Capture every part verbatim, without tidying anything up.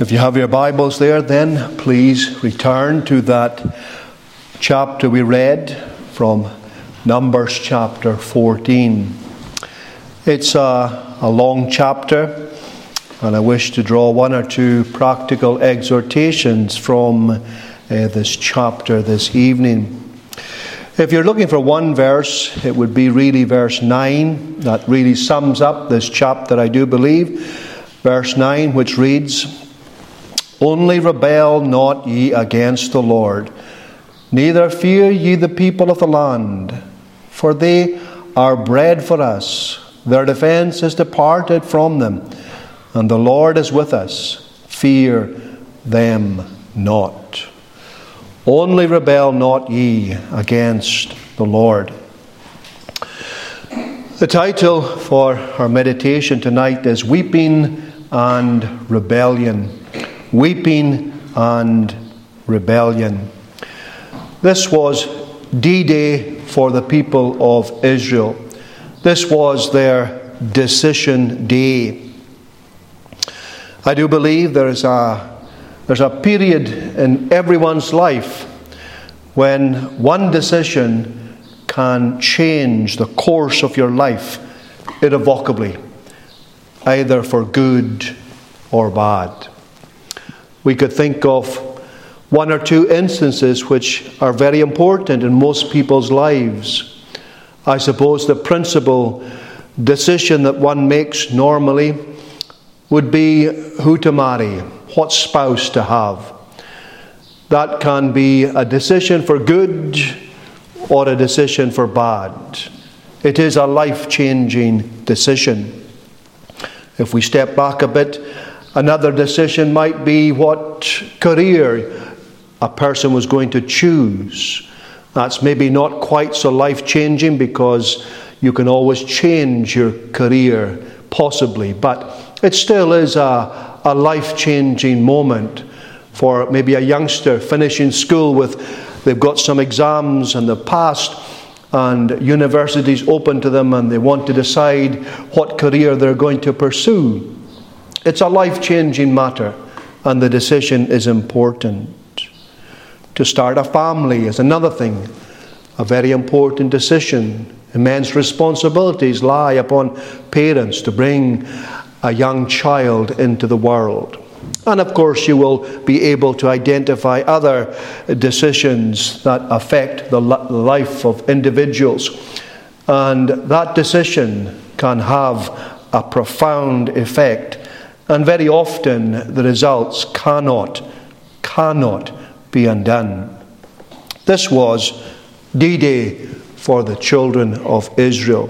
If you have your Bibles there, then please return to that chapter we read from Numbers chapter fourteen. It's a, a long chapter, and I wish to draw one or two practical exhortations from uh, this chapter this evening. If you're looking for one verse, it would be really verse nine. That really sums up this chapter, I do believe. Verse nine, which reads, "Only rebel not ye against the Lord, neither fear ye the people of the land, for they are bread for us. Their defence is departed from them, and the Lord is with us. Fear them not. Only rebel not ye against the Lord." The title for our meditation tonight is Weeping and Rebellion. Weeping and Rebellion. This was D-Day for the people of Israel. This was their decision day. I do believe there is a there's a period in everyone's life when one decision can change the course of your life irrevocably, either for good or bad. We could think of one or two instances which are very important in most people's lives. I suppose the principal decision that one makes normally would be who to marry, what spouse to have. That can be a decision for good or a decision for bad. It is a life-changing decision. If we step back a bit, another decision might be what career a person was going to choose. That's maybe not quite so life-changing because you can always change your career, possibly, but it still is a, a life-changing moment for maybe a youngster finishing school with, they've got some exams and they've passed, and universities open to them and they want to decide what career they're going to pursue. It's a life-changing matter, and the decision is important. To start a family is another thing, a very important decision. Immense responsibilities lie upon parents to bring a young child into the world. And of course you will be able to identify other decisions that affect the life of individuals. And that decision can have a profound effect. And very often the results cannot, cannot be undone. This was D-Day for the children of Israel.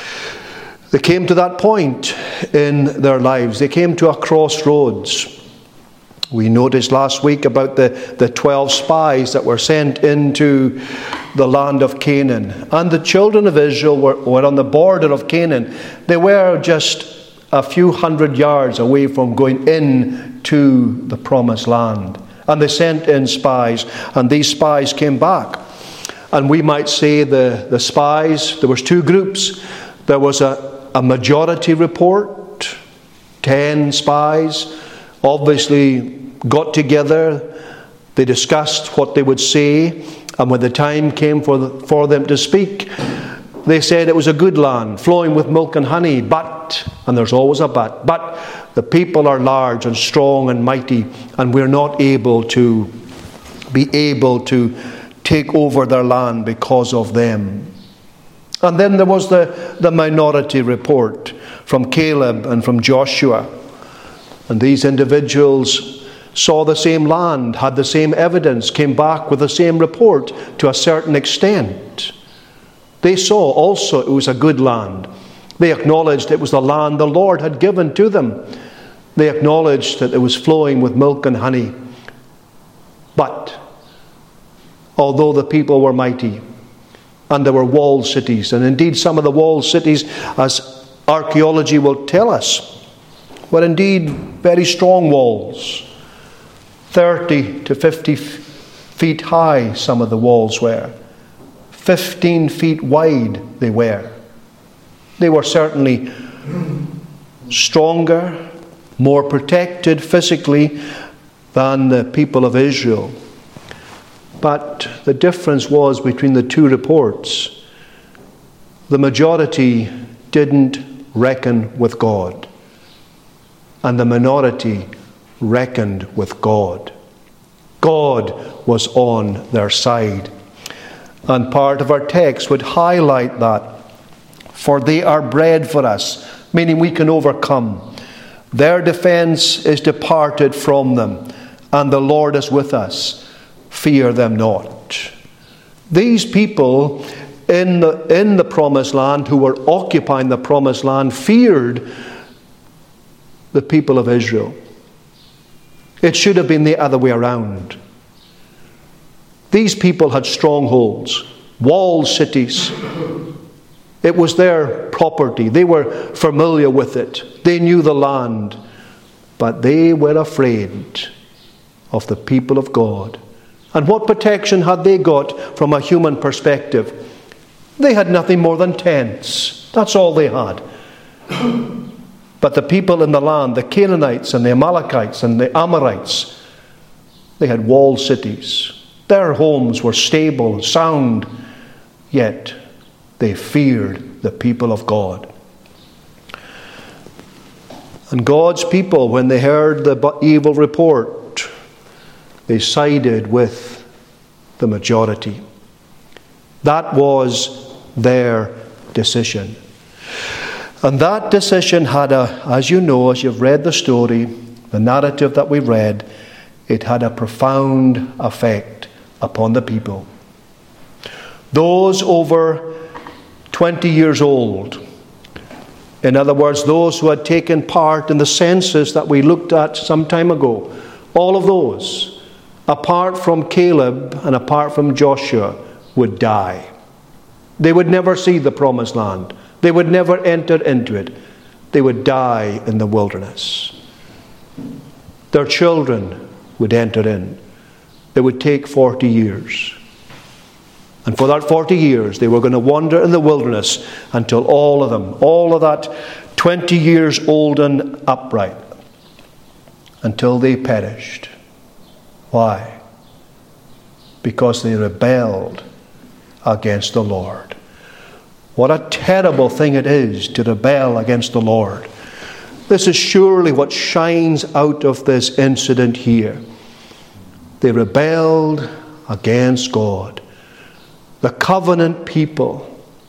They came to that point in their lives. They came to a crossroads. We noticed last week about the, the twelve spies that were sent into the land of Canaan. And the children of Israel were, were on the border of Canaan. They were just a few hundred yards away from going in to the promised land. And they sent in spies, and these spies came back. And we might say the, the spies, there was two groups. There was a, a majority report, ten spies, obviously got together. They discussed what they would say, and when the time came for, the, for them to speak, they said it was a good land, flowing with milk and honey, but, and there's always a but, but the people are large and strong and mighty, and we're not able to be able to take over their land because of them. And then there was the, the minority report from Caleb and from Joshua. And these individuals saw the same land, had the same evidence, came back with the same report to a certain extent. They saw also it was a good land. They acknowledged it was the land the Lord had given to them. They acknowledged that it was flowing with milk and honey. But although the people were mighty, and there were walled cities, and indeed some of the walled cities, as archaeology will tell us, were indeed very strong walls. thirty to fifty feet high some of the walls were. fifteen feet wide they were. They were certainly stronger, more protected physically than the people of Israel. But the difference was between the two reports. The majority didn't reckon with God, and the minority reckoned with God. God was on their side. And part of our text would highlight that. For they are bread for us, meaning we can overcome. Their defense is departed from them, and the Lord is with us. Fear them not. These people in the, in the promised land, who were occupying the promised land, feared the people of Israel. It should have been the other way around. These people had strongholds, walled cities. It was their property. They were familiar with it. They knew the land. But they were afraid of the people of God. And what protection had they got from a human perspective? They had nothing more than tents. That's all they had. But the people in the land, the Canaanites and the Amalekites and the Amorites, they had walled cities. Their homes were stable and sound, yet they feared the people of God. And God's people, when they heard the evil report, they sided with the majority. That was their decision. And that decision had a, as you know, as you've read the story, the narrative that we read, it had a profound effect upon the people. Those over twenty years old, in other words, those who had taken part in the census that we looked at some time ago, all of those, apart from Caleb and apart from Joshua, would die. They would never see the promised land. They would never enter into it. They would die in the wilderness. Their children would enter in. It would take forty years. And for that forty years, they were going to wander in the wilderness until all of them, all of that twenty years old and upright, until they perished. Why? Because they rebelled against the Lord. What a terrible thing it is to rebel against the Lord. This is surely what shines out of this incident here. They rebelled against God. The covenant people,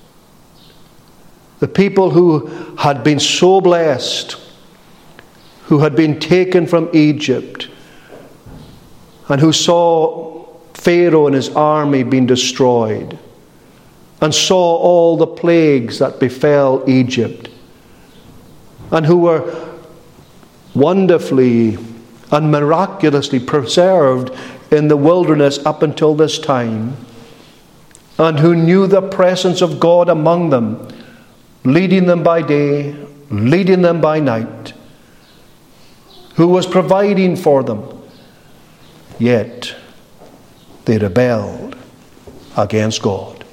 the people who had been so blessed, who had been taken from Egypt, and who saw Pharaoh and his army being destroyed, and saw all the plagues that befell Egypt, and who were wonderfully and miraculously preserved in the wilderness up until this time, and who knew the presence of God among them, leading them by day, leading them by night, who was providing for them, yet they rebelled against God.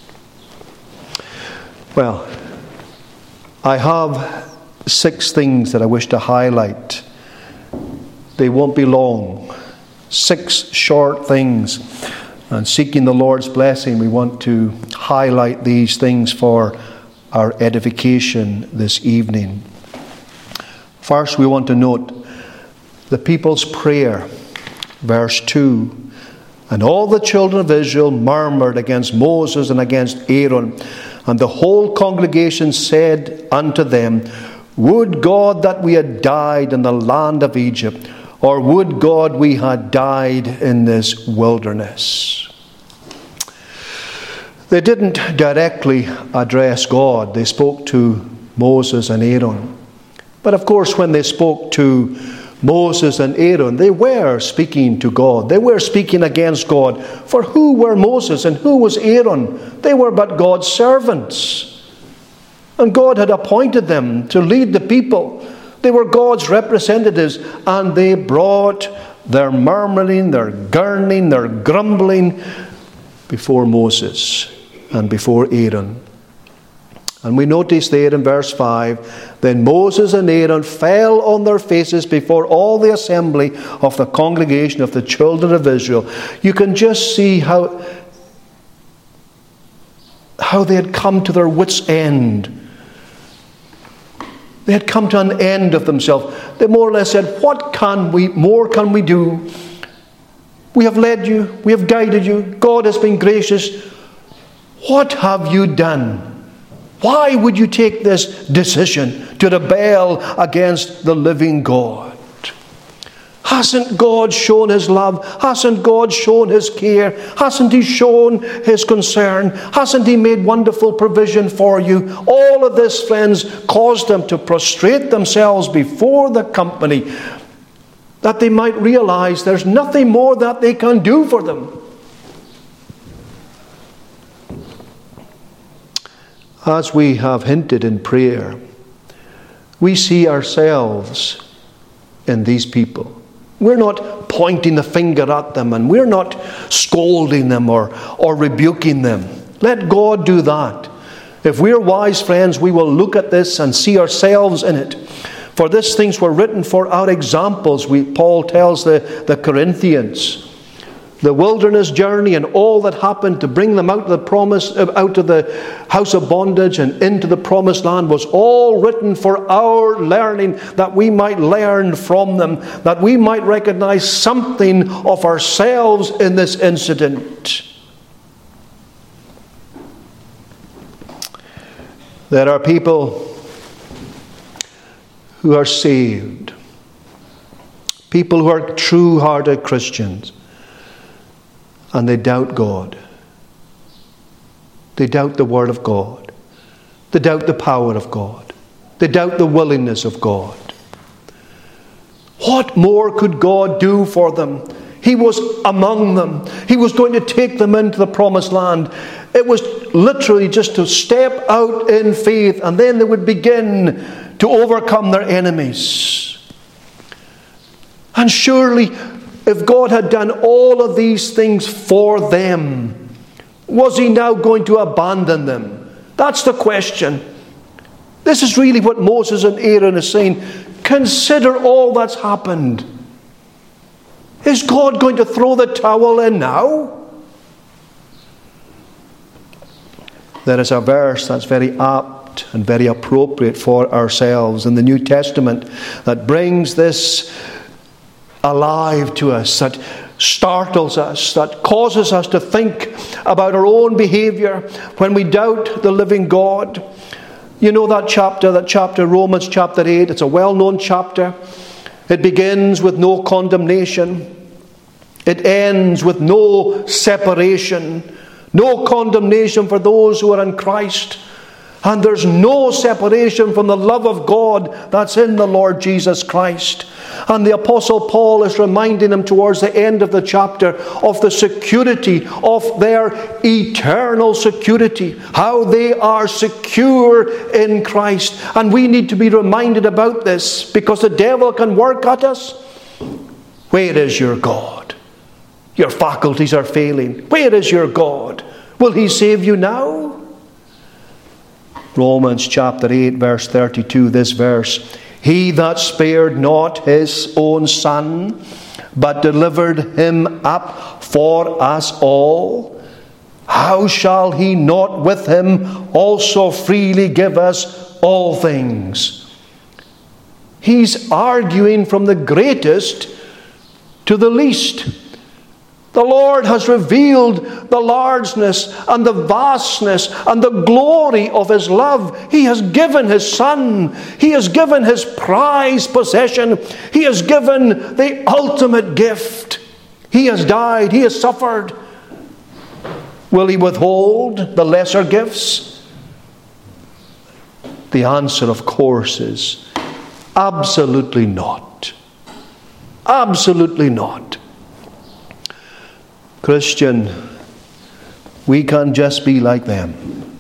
Well, I have six things that I wish to highlight. They won't be long. Six short things. And seeking the Lord's blessing, we want to highlight these things for our edification this evening. First, we want to note the people's prayer. Verse two. And all the children of Israel murmured against Moses and against Aaron. And the whole congregation said unto them, Would God that we had died in the land of Egypt, or would God we had died in this wilderness? They didn't directly address God. They spoke to Moses and Aaron. But of course, when they spoke to Moses and Aaron, they were speaking to God. They were speaking against God. For who were Moses and who was Aaron? They were but God's servants. And God had appointed them to lead the people. They were God's representatives, and they brought their murmuring, their gurning, their grumbling before Moses and before Aaron. And we notice there in verse five, then Moses and Aaron fell on their faces before all the assembly of the congregation of the children of Israel. You can just see how, how they had come to their wits' end. They had come to an end of themselves. They more or less said, what can we, more can we do? We have led you. We have guided you. God has been gracious. What have you done? Why would you take this decision to rebel against the living God? Hasn't God shown his love? Hasn't God shown his care? Hasn't he shown his concern? Hasn't he made wonderful provision for you? All of this, friends, caused them to prostrate themselves before the company, that they might realize there's nothing more that they can do for them. As we have hinted in prayer, we see ourselves in these people. We're not pointing the finger at them, and we're not scolding them or, or rebuking them. Let God do that. If we're wise, friends, we will look at this and see ourselves in it. For these things were written for our examples, we, Paul tells the, the Corinthians. The wilderness journey and all that happened to bring them out of the promise, out of the house of bondage and into the promised land was all written for our learning, that we might learn from them, that we might recognize something of ourselves in this incident. There are people who are saved, people who are true-hearted Christians, and they doubt God. They doubt the Word of God. They doubt the power of God. They doubt the willingness of God. What more could God do for them? He was among them. He was going to take them into the promised land. It was literally just to step out in faith, and then they would begin to overcome their enemies. And surely, if God had done all of these things for them, was he now going to abandon them? That's the question. This is really what Moses and Aaron are saying. Consider all that's happened. Is God going to throw the towel in now? There is a verse that's very apt and very appropriate for ourselves in the New Testament that brings this alive to us, that startles us, that causes us to think about our own behavior when we doubt the living God. You know that chapter, that chapter, Romans chapter eight. It's a well-known chapter. It begins with no condemnation. It ends with no separation, no condemnation for those who are in Christ. And there's no separation from the love of God that's in the Lord Jesus Christ. And the Apostle Paul is reminding them towards the end of the chapter of the security of their eternal security, how they are secure in Christ. And we need to be reminded about this, because the devil can work at us. Where is your God? Your faculties are failing. Where is your God? Will he save you now? Romans chapter eight, verse thirty-two, this verse. He that spared not his own son, but delivered him up for us all, how shall he not with him also freely give us all things? He's arguing from the greatest to the least. The Lord has revealed the largeness and the vastness and the glory of his love. He has given his Son. He has given his prized possession. He has given the ultimate gift. He has died. He has suffered. Will he withhold the lesser gifts? The answer, of course, is absolutely not. Absolutely not. Christian, we can just be like them.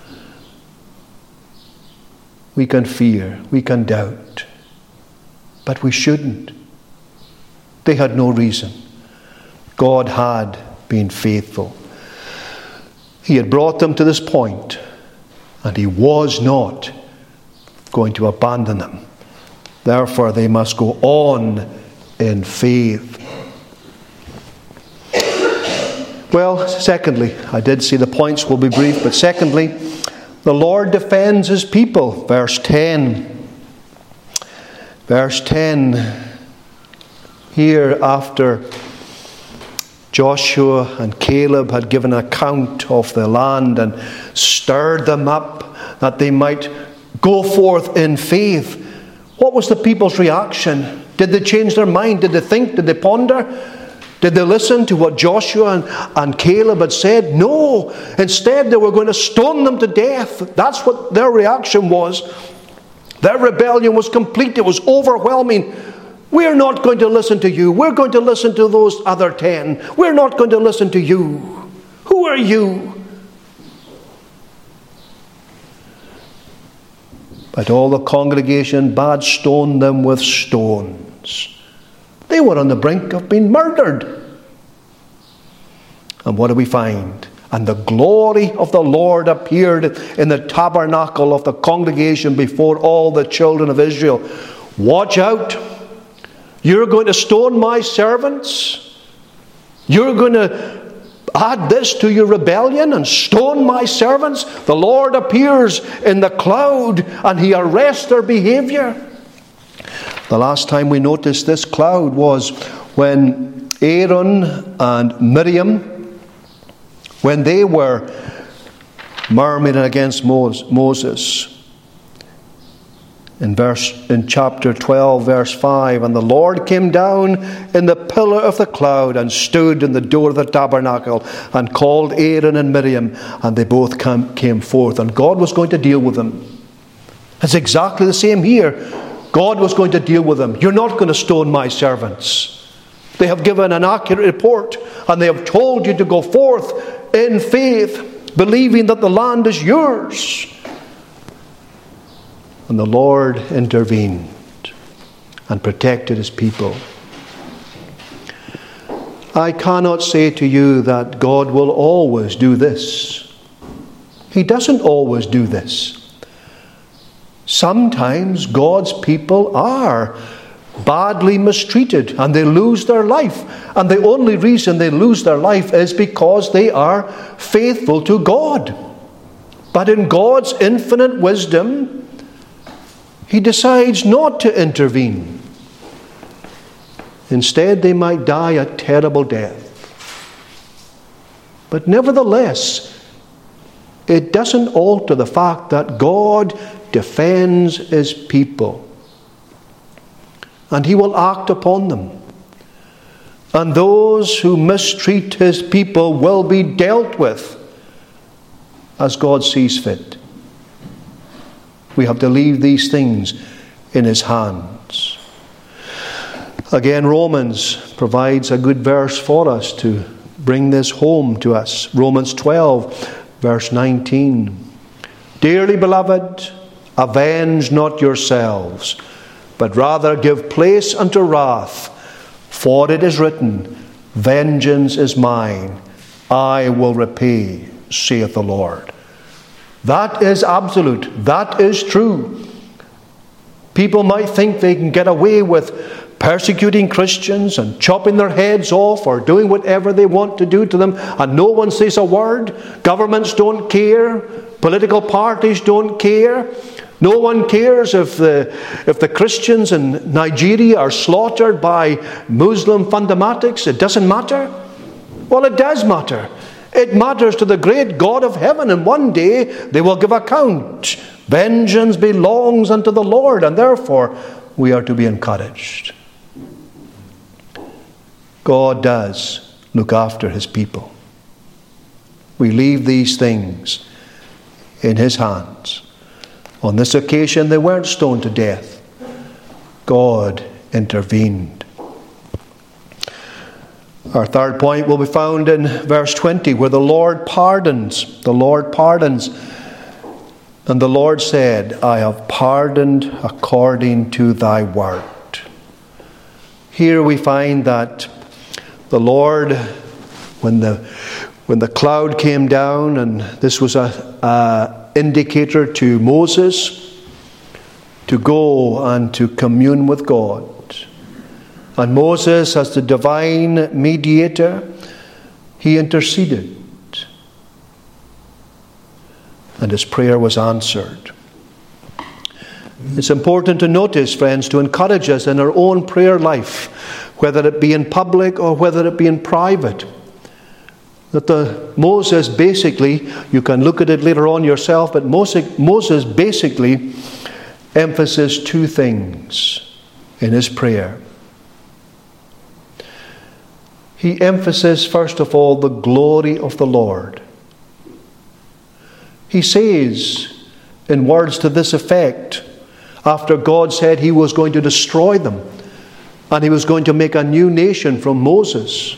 We can fear, we can doubt, but we shouldn't. They had no reason. God had been faithful. He had brought them to this point, and he was not going to abandon them. Therefore, they must go on in faith. Well, secondly, I did say the points will be brief, but secondly, the Lord defends his people. Verse ten. Verse ten. Here, after Joshua and Caleb had given an account of the land and stirred them up that they might go forth in faith, what was the people's reaction? Did they change their mind? Did they think? Did they ponder? Did they listen to what Joshua and, and Caleb had said? No. Instead, they were going to stone them to death. That's what their reaction was. Their rebellion was complete. It was overwhelming. We're not going to listen to you. We're going to listen to those other ten. We're not going to listen to you. Who are you? But all the congregation bade stone them with stones. They were on the brink of being murdered. And what do we find? And the glory of the Lord appeared in the tabernacle of the congregation before all the children of Israel. Watch out. You're going to stone my servants. You're going to add this to your rebellion and stone my servants. The Lord appears in the cloud and he arrests their behavior. The last time we noticed this cloud was when Aaron and Miriam, when they were murmuring against Moses. In verse in chapter twelve, verse five, and the Lord came down in the pillar of the cloud and stood in the door of the tabernacle and called Aaron and Miriam, and they both came, came forth, and God was going to deal with them. It's exactly the same here. God was going to deal with them. You're not going to stone my servants. They have given an accurate report, and they have told you to go forth in faith, believing that the land is yours. And the Lord intervened and protected his people. I cannot say to you that God will always do this. He doesn't always do this. Sometimes God's people are badly mistreated and they lose their life. And the only reason they lose their life is because they are faithful to God. But in God's infinite wisdom, he decides not to intervene. Instead, they might die a terrible death. But nevertheless, it doesn't alter the fact that God defends his people. And he will act upon them. And those who mistreat his people will be dealt with as God sees fit. We have to leave these things in his hands. Again, Romans provides a good verse for us to bring this home to us. Romans twelve, verse nineteen. Dearly beloved, avenge not yourselves, but rather give place unto wrath. For it is written, vengeance is mine, I will repay, saith the Lord. That is absolute. That is true. People might think they can get away with persecuting Christians and chopping their heads off or doing whatever they want to do to them, and no one says a word. Governments don't care. Political parties don't care. No one cares if the, if the Christians in Nigeria are slaughtered by Muslim fundamentalists. It doesn't matter. Well, it does matter. It matters to the great God of heaven, and one day they will give account. Vengeance belongs unto the Lord, and therefore we are to be encouraged. God does look after his people. We leave these things in his hands. On this occasion, they weren't stoned to death. God intervened. Our third point will be found in verse twenty, where the Lord pardons. The Lord pardons. And the Lord said, I have pardoned according to thy word. Here we find that the Lord, when the when the cloud came down, and this was a, a indicator to Moses to go and to commune with God. And Moses, as the divine mediator, he interceded. And his prayer was answered. It's important to notice, friends, to encourage us in our own prayer life, whether it be in public or whether it be in private, that the Moses basically, you can look at it later on yourself, but Moses, Moses basically emphasized two things in his prayer. He emphasized, first of all, the glory of the Lord. He says, in words to this effect, after God said he was going to destroy them and he was going to make a new nation from Moses.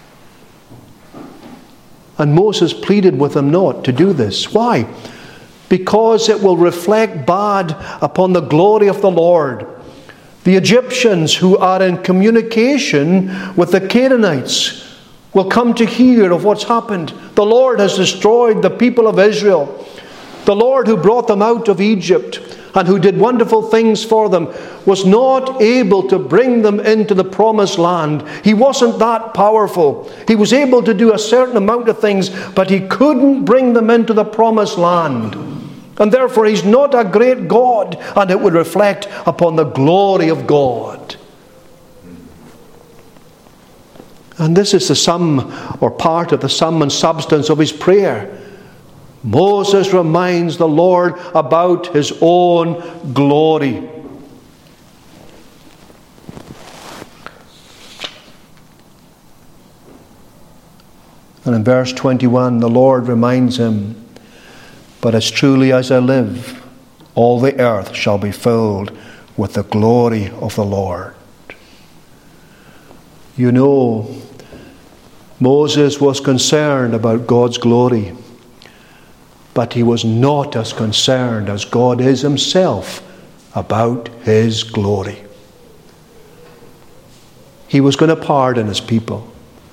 And Moses pleaded with him not to do this. Why? Because it will reflect bad upon the glory of the Lord. The Egyptians who are in communication with the Canaanites will come to hear of what's happened. The Lord has destroyed the people of Israel. The Lord who brought them out of Egypt and who did wonderful things for them was not able to bring them into the promised land. He wasn't that powerful. He was able to do a certain amount of things, but he couldn't bring them into the promised land. And therefore he's not a great God, and it would reflect upon the glory of God. And this is the sum or part of the sum and substance of his prayer. Moses reminds the Lord about his own glory. And in verse twenty-one, the Lord reminds him, "But as truly as I live, all the earth shall be filled with the glory of the Lord." You know, Moses was concerned about God's glory, but he was not as concerned as God is himself about his glory. He was going to pardon his people.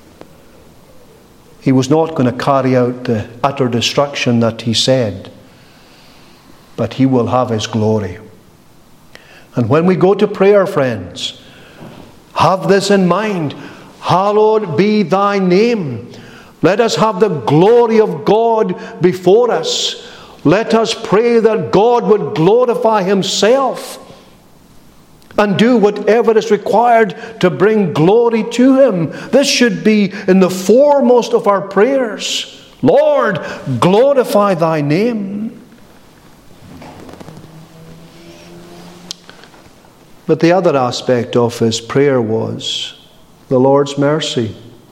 He was not going to carry out the utter destruction that he said, but he will have his glory. And when we go to prayer, friends, have this in mind. Hallowed be thy name. Let us have the glory of God before us. Let us pray that God would glorify himself and do whatever is required to bring glory to him. This should be in the foremost of our prayers. Lord, glorify thy name. But the other aspect of his prayer was the Lord's mercy.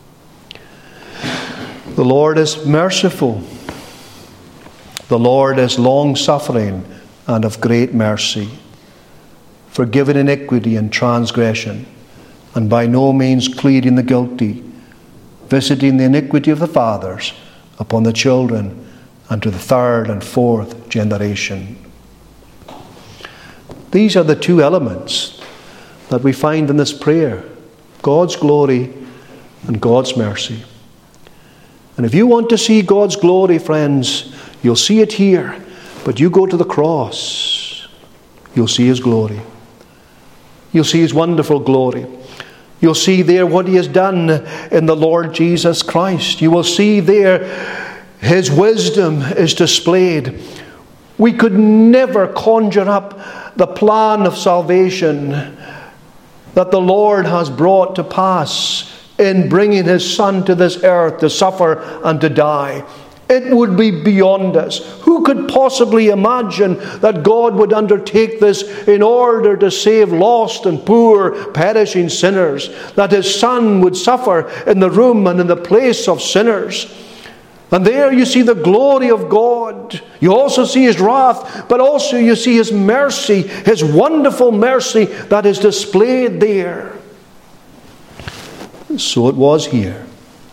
The Lord is merciful. The Lord is long-suffering and of great mercy, forgiving iniquity and transgression, and by no means clearing the guilty, visiting the iniquity of the fathers upon the children and to the third and fourth generation. These are the two elements that we find in this prayer: God's glory and God's mercy. And if you want to see God's glory, friends, you'll see it here. But you go to the cross, you'll see his glory. You'll see his wonderful glory. You'll see there what he has done in the Lord Jesus Christ. You will see there his wisdom is displayed. We could never conjure up the plan of salvation that the Lord has brought to pass in bringing his Son to this earth to suffer and to die. It would be beyond us. Who could possibly imagine that God would undertake this in order to save lost and poor, perishing sinners? That his Son would suffer in the room and in the place of sinners. And there you see the glory of God. You also see his wrath, but also you see his mercy, his wonderful mercy that is displayed there. So it was here.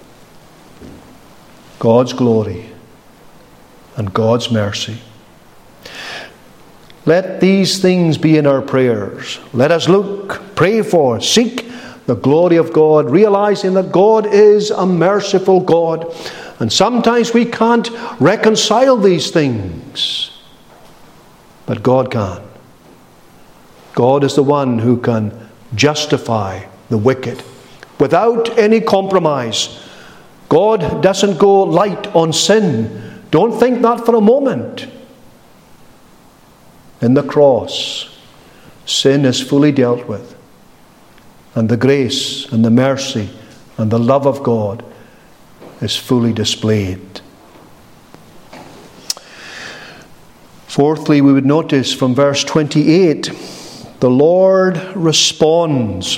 God's glory and God's mercy. Let these things be in our prayers. Let us look, pray for, seek the glory of God, realizing that God is a merciful God. And sometimes we can't reconcile these things, but God can. God is the one who can justify the wicked without any compromise. God doesn't go light on sin. Don't think that for a moment. In the cross, sin is fully dealt with, and the grace and the mercy and the love of God is fully displayed. Fourthly, we would notice from verse twenty-eight, the Lord responds.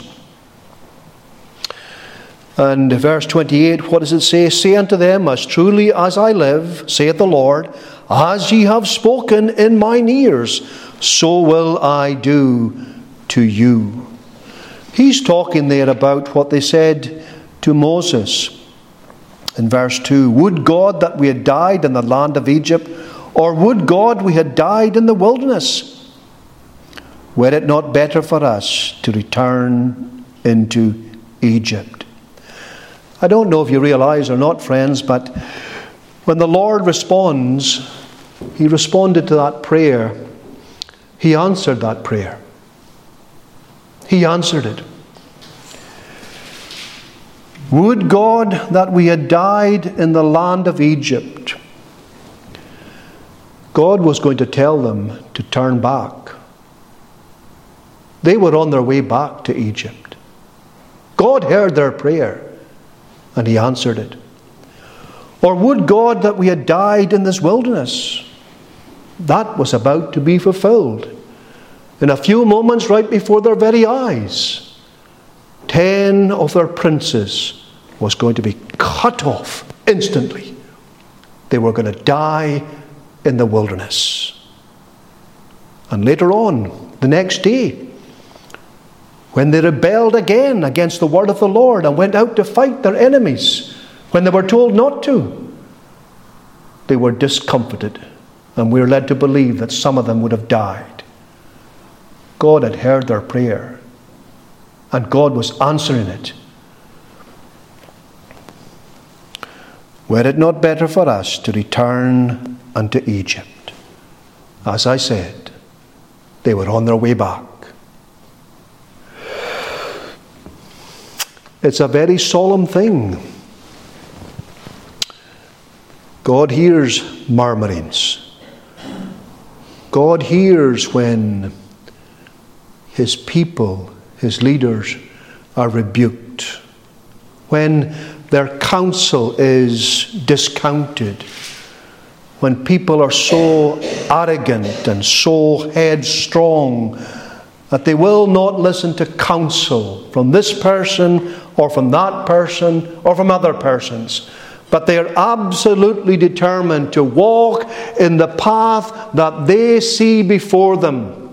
And verse twenty-eight, what does it say? Say unto them, as truly as I live, saith the Lord, as ye have spoken in mine ears, so will I do to you. He's talking there about what they said to Moses in verse two. Would God that we had died in the land of Egypt, or would God we had died in the wilderness? Were it not better for us to return into Egypt? I don't know if you realize or not, friends, but when the Lord responds, He responded to that prayer. He answered that prayer. He answered it. Would God that we had died in the land of Egypt. God was going to tell them to turn back. They were on their way back to Egypt. God heard their prayer, and He answered it. Or would God that we had died in this wilderness? That was about to be fulfilled. In a few moments, right before their very eyes, ten of their princes was going to be cut off instantly. They were going to die in the wilderness. And later on, the next day, when they rebelled again against the word of the Lord and went out to fight their enemies, when they were told not to, they were discomfited, and we are led to believe that some of them would have died. God had heard their prayer, and God was answering it. Were it not better for us to return unto Egypt? As I said, they were on their way back. It's a very solemn thing. God hears murmurings. God hears when His people, His leaders, are rebuked. When their counsel is discounted. When people are so arrogant and so headstrong that they will not listen to counsel from this person or from that person or from other persons. But they are absolutely determined to walk in the path that they see before them.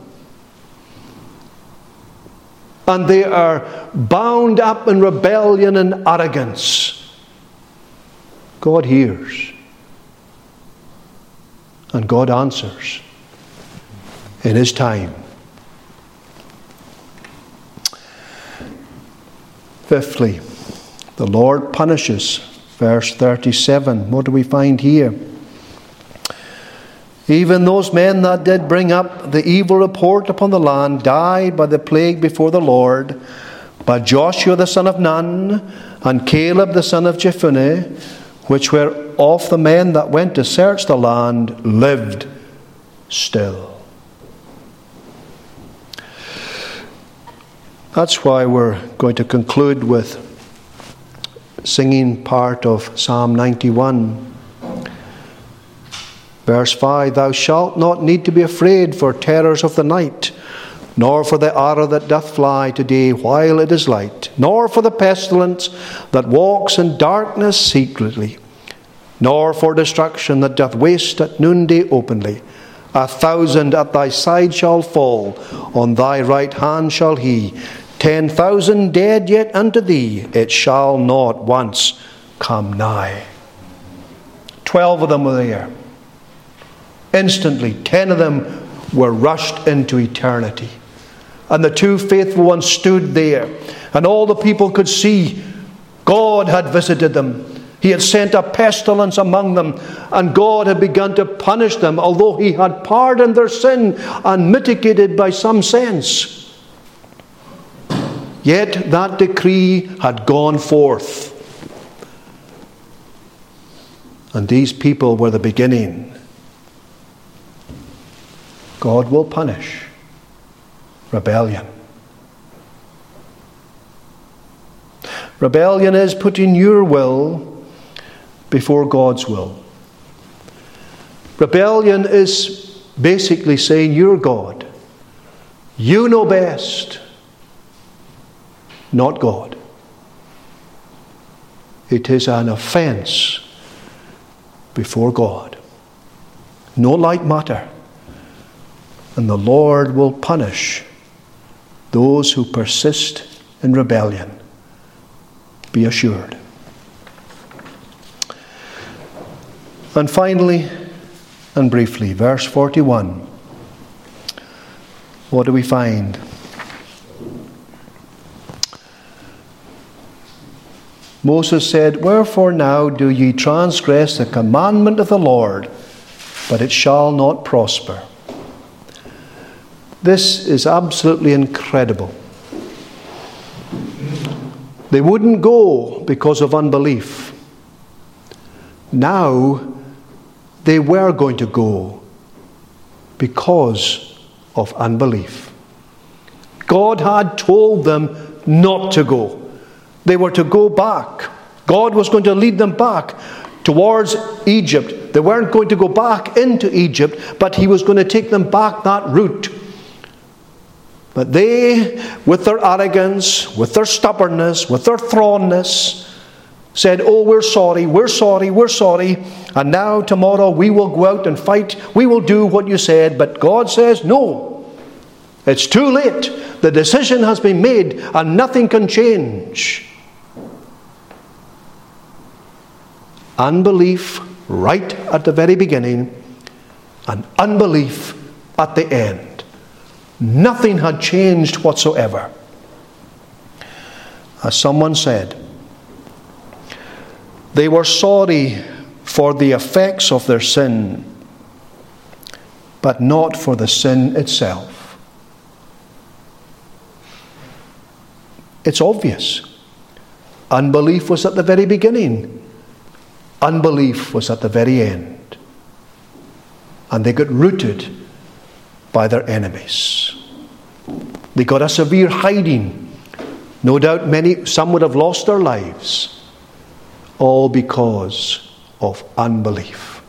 And they are bound up in rebellion and arrogance. God hears. And God answers in His time. Fifthly, the Lord punishes. Verse thirty-seven. What do we find here? Even those men that did bring up the evil report upon the land died by the plague before the Lord. But Joshua the son of Nun and Caleb the son of Jephunneh, which were of the men that went to search the land, lived still. That's why we're going to conclude with singing part of Psalm ninety-one. Verse five, Thou shalt not need to be afraid for terrors of the night, nor for the arrow that doth fly today while it is light, nor for the pestilence that walks in darkness secretly, nor for destruction that doth waste at noonday openly. A thousand at thy side shall fall, on thy right hand shall he. Ten thousand dead yet unto thee, it shall not once come nigh. Twelve of them were there. Instantly, ten of them were rushed into eternity. And the two faithful ones stood there. And all the people could see God had visited them. He had sent a pestilence among them, and God had begun to punish them, although He had pardoned their sin and mitigated by some sense. Yet that decree had gone forth. And these people were the beginning. God will punish rebellion. Rebellion is putting your will before God's will. Rebellion is basically saying, you're God. You know best. Not God. It is an offense before God. No light matter. And the Lord will punish those who persist in rebellion. Be assured. And finally, and briefly, verse forty-one. What do we find? Moses said, "Wherefore now do ye transgress the commandment of the Lord, but it shall not prosper." This is absolutely incredible. They wouldn't go because of unbelief. Now they were going to go because of unbelief. God had told them not to go. They were to go back. God was going to lead them back towards Egypt. They weren't going to go back into Egypt, but He was going to take them back that route. But they, with their arrogance, with their stubbornness, with their thrawnness, said, "Oh, we're sorry, we're sorry, we're sorry. And now tomorrow we will go out and fight. We will do what you said." But God says, no. It's too late. The decision has been made and nothing can change. Unbelief right at the very beginning and unbelief at the end. Nothing had changed whatsoever. As someone said, they were sorry for the effects of their sin, but not for the sin itself. It's obvious. Unbelief was at the very beginning. Unbelief was at the very end. And they got rooted by their enemies. They got a severe hiding. No doubt many, some would have lost their lives. All because of unbelief.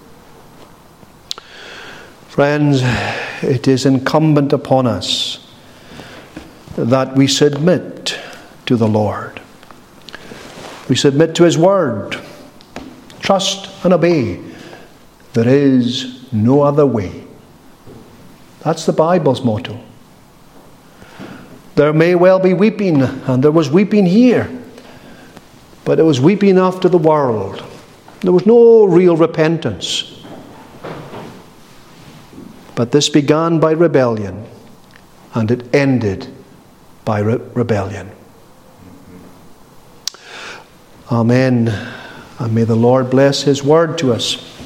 Friends, it is incumbent upon us that we submit to the Lord. We submit to His word. Trust and obey. There is no other way. That's the Bible's motto. There may well be weeping, and there was weeping here. But it was weeping after the world. There was no real repentance. But this began by rebellion, and it ended by re- rebellion. Amen. And may the Lord bless His word to us.